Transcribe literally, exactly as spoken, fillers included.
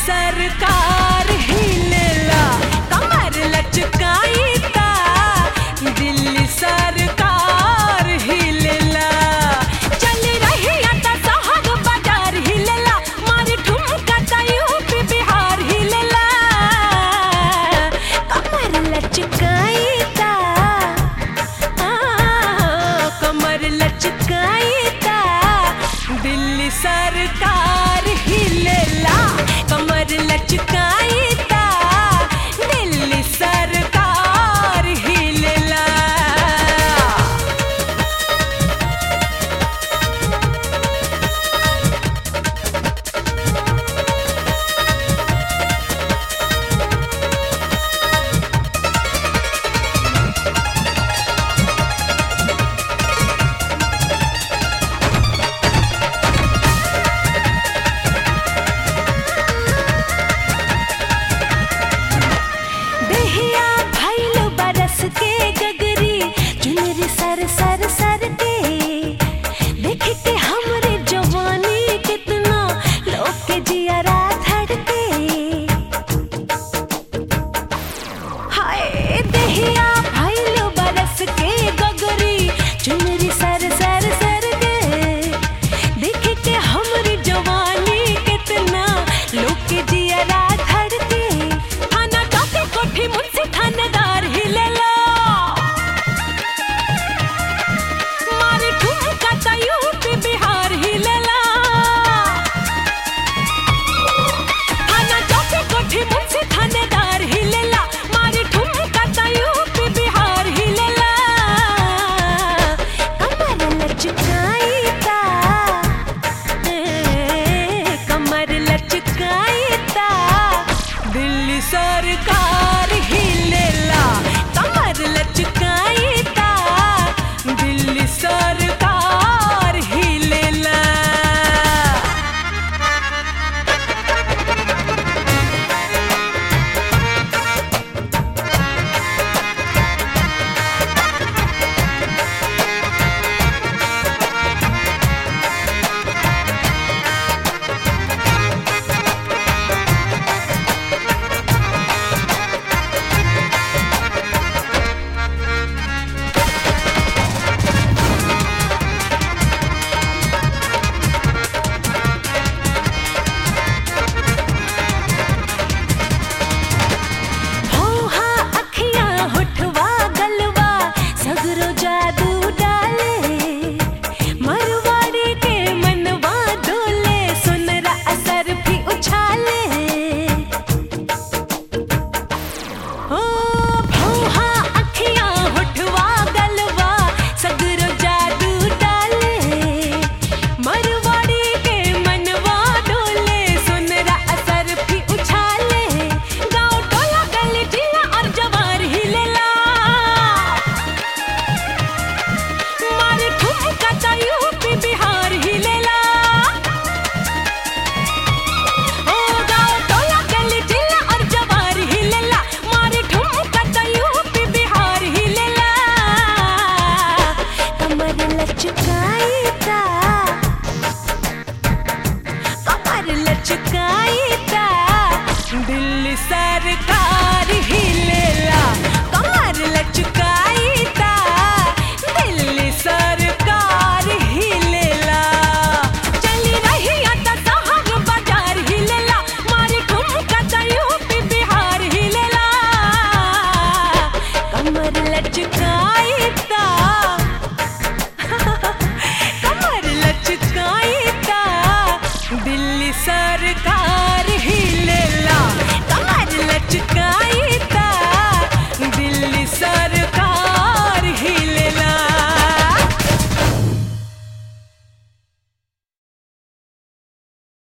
सरकार हिलेला कमर लचकाई ता दिल्ली सरकार हिलेला चल रही आता शहर बाजार हिलेला मारी ठुमका ता यूपी बिहार हिलेला कमर लचकाई ता कमर लचकाई ता दिल्ली सरकार हिलेला कमर लचकाई ता दिल्ली सरकार हिलेला। देहिया भइल बरस के गगरी चुनरी सर सर सर के देख के हमरे जवानी कितना लोग के जियरा धड़के हाय देहिया भइल बरस के गगरी चुनरी सर सर सर के देख के हमरे जवानी कितना लोग के जियरा धड़के थाना काफी कोठी मुझसे थानेदार हिलेला मारे ठुमका ता यूपी बिहार हिलेला थाना काफी कोठी मुझसे थानेदार हिलेला मारे ठुमका ता यूपी बिहार हिलेला कमर लचकाई ता कमर लचकाई ता दिल्ली सरकार हिलेला कमर लचकाई ता दिल्ली सरकार हिलेला। भौहा अखियां होठवा गलवा सगरो जादू डाले मरवाड़ी के मनवा डोले सुनरा असर भी उछाले ओ भौहा अखियां होठवा गलवा सगरो जादू डाले मरवाड़ी के मनवा डोले सुनरा असर भी उछाले गाँव टोला गली जिला और जवार हिलेला मारे ठुमका ता यूपी बिहार हिलेला ओ गाँव टोला गली जिला और जवार हिलेला मारे ठुमका ता यूपी बिहार हिलेला कमर लचकाई ता कमर लचकाई ता दिल्ली सरकार हिलेला कमर लचकाई ता दिल्ली सरकार हिलेला चली रही आता शहर बाजार हिलेला मारी ठुमका ता यूपी बिहार हिलेला कमर लचकाई ता